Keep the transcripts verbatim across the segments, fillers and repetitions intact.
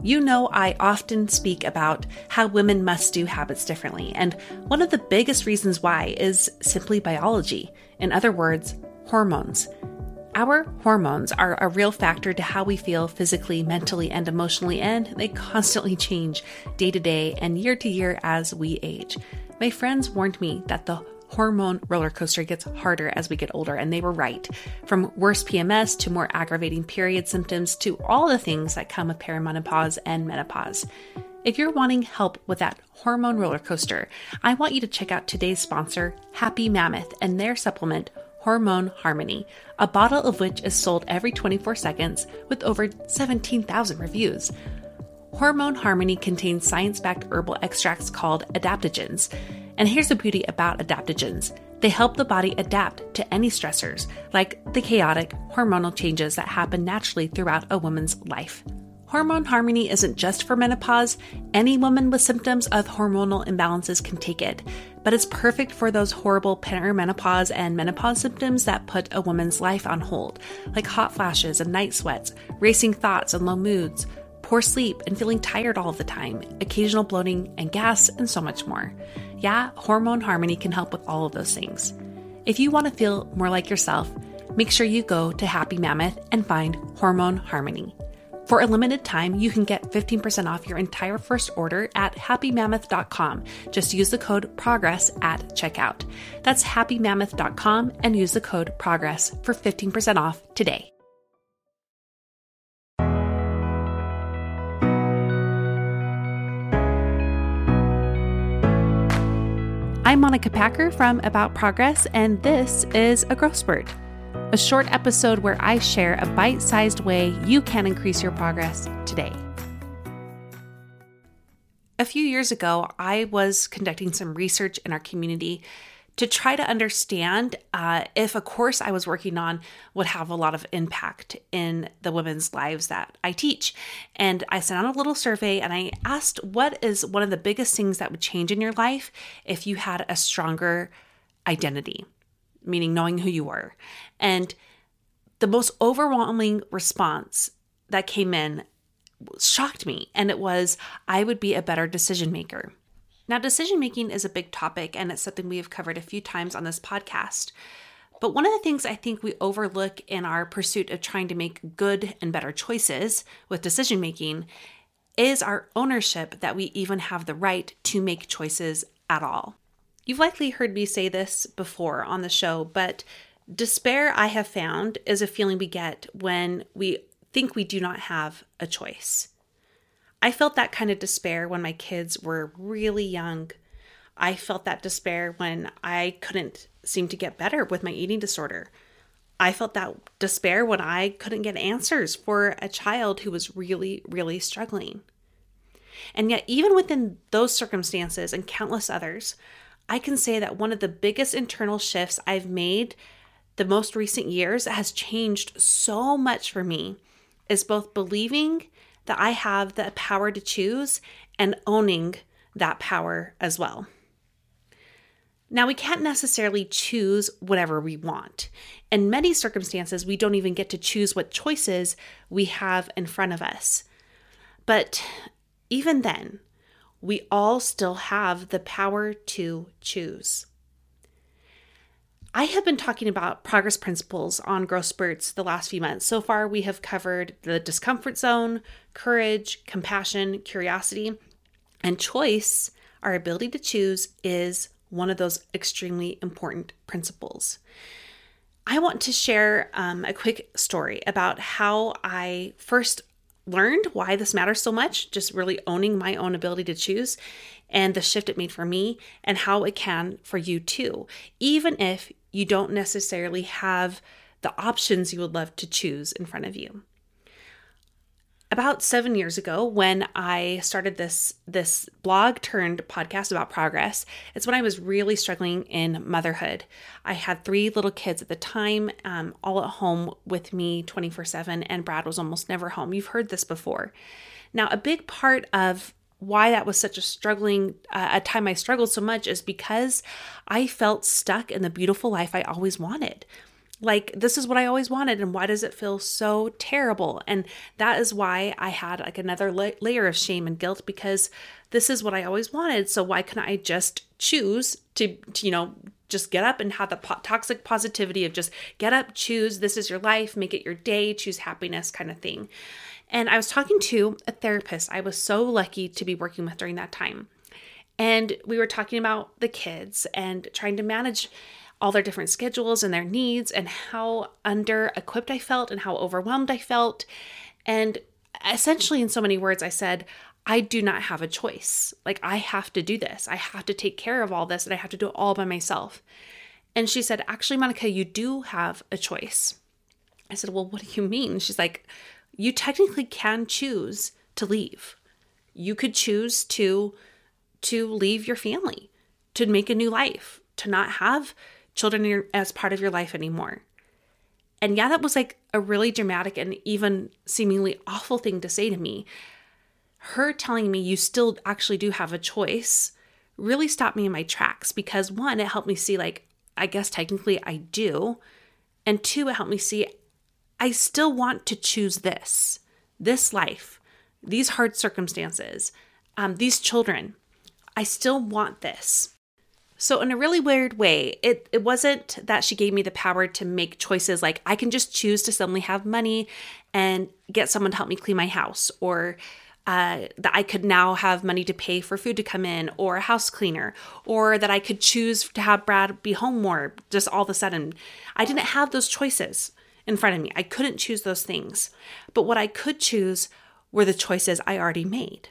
You know, I often speak about how women must do habits differently, and one of the biggest reasons why is simply biology. In other words, hormones. Our hormones are a real factor to how we feel physically, mentally, and emotionally, and they constantly change day to day and year to year as we age. My friends warned me that the hormone roller coaster gets harder as we get older, and they were right. From worse P M S to more aggravating period symptoms to all the things that come with perimenopause and menopause. If you're wanting help with that hormone roller coaster, I want you to check out today's sponsor, Happy Mammoth, and their supplement, Hormone Harmony, a bottle of which is sold every twenty-four seconds with over seventeen thousand reviews. Hormone Harmony contains science-backed herbal extracts called adaptogens. And here's the beauty about adaptogens. They help the body adapt to any stressors, like the chaotic hormonal changes that happen naturally throughout a woman's life. Hormone Harmony isn't just for menopause. Any woman with symptoms of hormonal imbalances can take it, but it's perfect for those horrible perimenopause and menopause symptoms that put a woman's life on hold, like hot flashes and night sweats, racing thoughts and low moods, poor sleep and feeling tired all the time, occasional bloating and gas, and so much more. Yeah, Hormone Harmony can help with all of those things. If you want to feel more like yourself, make sure you go to Happy Mammoth and find Hormone Harmony. For a limited time, you can get fifteen percent off your entire first order at happy mammoth dot com. Just use the code PROGRESS at checkout. That's happy mammoth dot com and use the code PROGRESS for fifteen percent off today. I'm Monica Packer from About Progress, and this is a Growth Spurt, a short episode where I share a bite-sized way you can increase your progress today. A few years ago, I was conducting some research in our community to try to understand uh, if a course I was working on would have a lot of impact in the women's lives that I teach. And I sent out a little survey and I asked, what is one of the biggest things that would change in your life if you had a stronger identity, meaning knowing who you were? And the most overwhelming response that came in shocked me. And it was, I would be a better decision maker. Now, decision-making is a big topic, and it's something we have covered a few times on this podcast. But one of the things I think we overlook in our pursuit of trying to make good and better choices with decision-making is our ownership that we even have the right to make choices at all. You've likely heard me say this before on the show, but despair, I have found, is a feeling we get when we think we do not have a choice. I felt that kind of despair when my kids were really young. I felt that despair when I couldn't seem to get better with my eating disorder. I felt that despair when I couldn't get answers for a child who was really, really struggling. And yet, even within those circumstances and countless others, I can say that one of the biggest internal shifts I've made the most recent years that has changed so much for me is both believing that I have the power to choose and owning that power as well. Now, we can't necessarily choose whatever we want. In many circumstances, we don't even get to choose what choices we have in front of us. But even then, we all still have the power to choose. I have been talking about progress principles on Growth Spurts the last few months. So far, we have covered the discomfort zone, courage, compassion, curiosity, and choice. Our ability to choose is one of those extremely important principles. I want to share um, a quick story about how I first learned why this matters so much, just really owning my own ability to choose, and the shift it made for me, and how it can for you too, even if you don't necessarily have the options you would love to choose in front of you. About seven years ago, when I started this, this blog turned podcast about progress, it's when I was really struggling in motherhood. I had three little kids at the time, um, all at home with me twenty-four seven, and Brad was almost never home. You've heard this before. Now, a big part of why that was such a struggling, uh, a time I struggled so much is because I felt stuck in the beautiful life I always wanted. like, this is what I always wanted, and why does it feel so terrible? And that is why I had like another la- layer of shame and guilt, because this is what I always wanted. So why couldn't I just choose to, to you know, just get up and have the po- toxic positivity of just get up, choose, this is your life, make it your day, choose happiness kind of thing. And I was talking to a therapist I was so lucky to be working with during that time. And we were talking about the kids and trying to manage all their different schedules and their needs, and how under equipped I felt and how overwhelmed I felt. And essentially, in so many words, I said, I do not have a choice. Like, I have to do this. I have to take care of all this, and I have to do it all by myself. And she said, actually, Monica, you do have a choice. I said, well, what do you mean? She's like, you technically can choose to leave. You could choose to, to leave your family, to make a new life, to not have children as part of your life anymore. And yeah, that was like a really dramatic and even seemingly awful thing to say to me. Her telling me you still actually do have a choice really stopped me in my tracks, because one, it helped me see, like, I guess technically I do. And two, it helped me see I still want to choose this, this life, these hard circumstances, um, these children. I still want this. So in a really weird way, it, it wasn't that she gave me the power to make choices like I can just choose to suddenly have money and get someone to help me clean my house, or uh, that I could now have money to pay for food to come in, or a house cleaner, or that I could choose to have Brad be home more just all of a sudden. I didn't have those choices in front of me. I couldn't choose those things. But what I could choose were the choices I already made.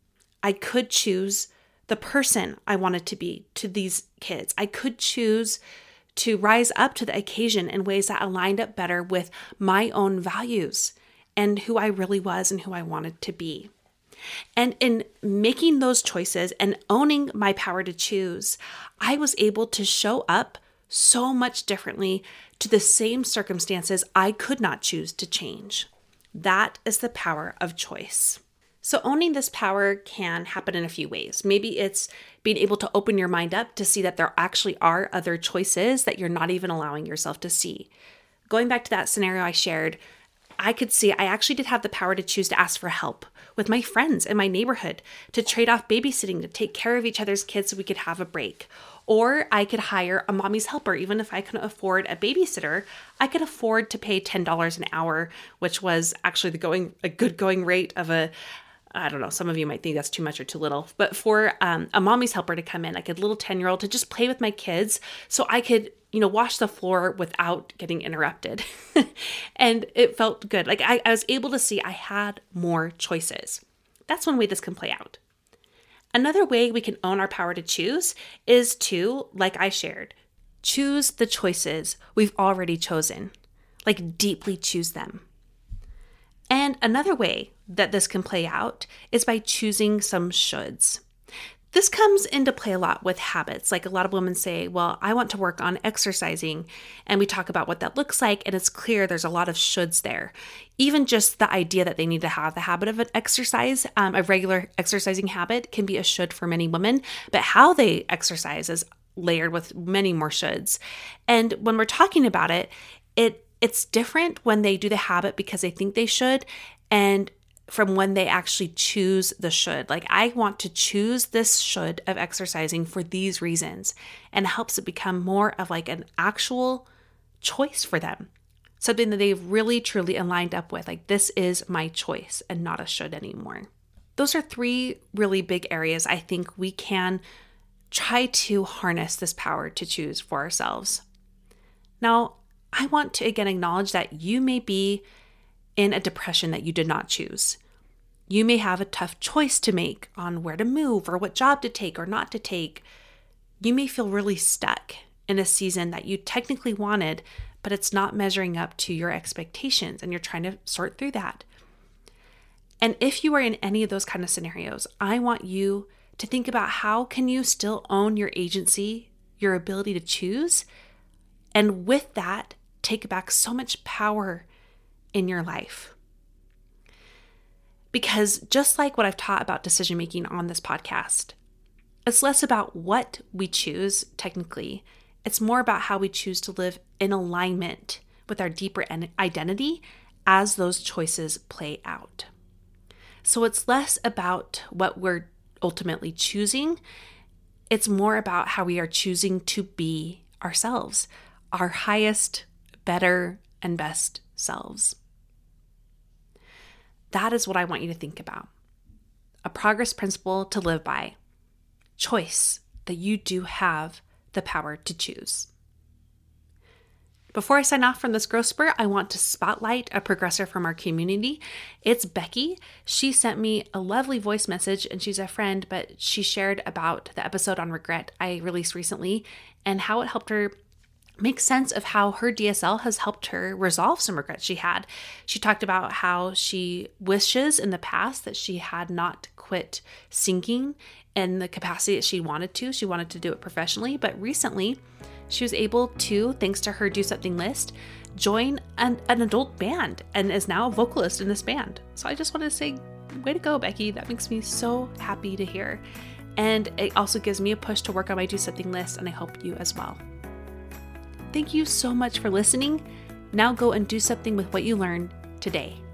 I could choose the person I wanted to be to these kids. I could choose to rise up to the occasion in ways that aligned up better with my own values and who I really was and who I wanted to be. And in making those choices and owning my power to choose, I was able to show up so much differently to the same circumstances I could not choose to change. That is the power of choice. So owning this power can happen in a few ways. Maybe it's being able to open your mind up to see that there actually are other choices that you're not even allowing yourself to see. Going back to that scenario I shared, I could see I actually did have the power to choose to ask for help with my friends in my neighborhood, to trade off babysitting, to take care of each other's kids so we could have a break. Or I could hire a mommy's helper. Even if I couldn't afford a babysitter, I could afford to pay ten dollars an hour, which was actually the going a good going rate of a I don't know, some of you might think that's too much or too little, but for um, a mommy's helper to come in, like a little ten-year-old, to just play with my kids so I could, you know, wash the floor without getting interrupted. And it felt good. Like I, I was able to see I had more choices. That's one way this can play out. Another way we can own our power to choose is to, like I shared, choose the choices we've already chosen, like deeply choose them. And another way that this can play out is by choosing some shoulds. This comes into play a lot with habits. Like a lot of women say, well, I want to work on exercising. And we talk about what that looks like. And it's clear there's a lot of shoulds there. Even just the idea that they need to have the habit of an exercise, um, a regular exercising habit can be a should for many women. But how they exercise is layered with many more shoulds. And when we're talking about it, it it's different when they do the habit because they think they should, and from when they actually choose the should. Like, I want to choose this should of exercising for these reasons, and it helps it become more of like an actual choice for them. Something that they've really truly aligned up with. Like, this is my choice and not a should anymore. Those are three really big areas I think we can try to harness this power to choose for ourselves. Now, I want to again acknowledge that you may be in a depression that you did not choose. You may have a tough choice to make on where to move or what job to take or not to take. You may feel really stuck in a season that you technically wanted, but it's not measuring up to your expectations, and you're trying to sort through that. And if you are in any of those kind of scenarios, I want you to think about how can you still own your agency, your ability to choose, and with that, take back so much power in your life. Because just like what I've taught about decision making on this podcast, it's less about what we choose technically It's more about how we choose to live in alignment with our deeper identity as those choices play out. So it's less about what we're ultimately choosing. It's more about how we are choosing to be ourselves, our highest, better, and best selves. That is what I want you to think about. A progress principle to live by. Choice, that you do have the power to choose. Before I sign off from this growth spurt, I want to spotlight a progressor from our community. It's Becky. She sent me a lovely voice message, and she's a friend, but she shared about the episode on regret I released recently and how it helped her make sense of how her D S L has helped her resolve some regrets she had. She talked about how she wishes in the past that she had not quit singing in the capacity that she wanted to. She wanted to do it professionally, but recently she was able to, thanks to her Do Something list, join an, an adult band and is now a vocalist in this band. So I just wanted to say, way to go, Becky. That makes me so happy to hear. And it also gives me a push to work on my Do Something list, and I hope you as well. Thank you so much for listening. Now go and do something with what you learned today.